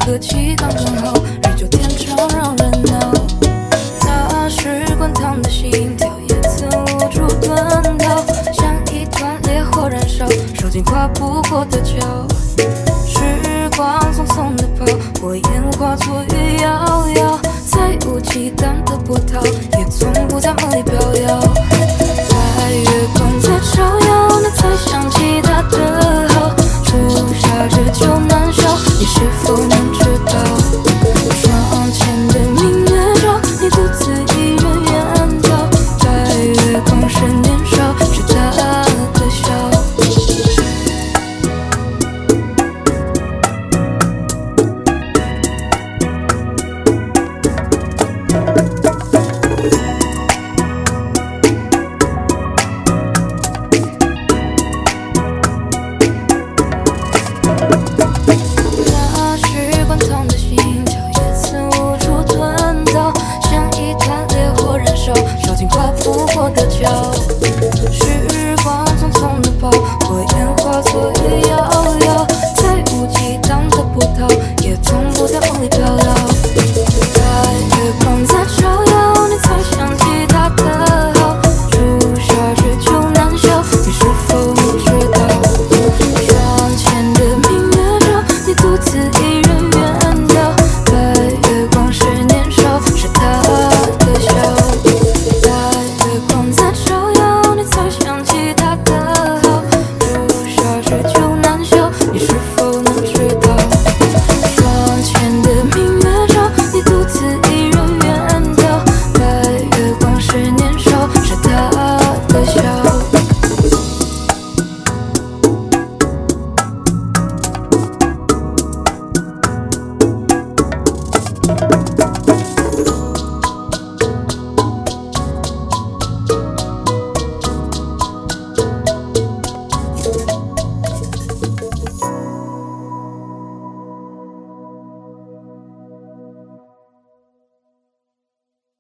个气刚刚好，日久天长让人恼。那时滚烫的心跳也曾无处遁逃，像一团烈火燃烧，烧尽跨不过的桥。时光匆匆地跑，火焰化作雨遥遥，再无忌惮的波涛，也从不在梦里飘摇。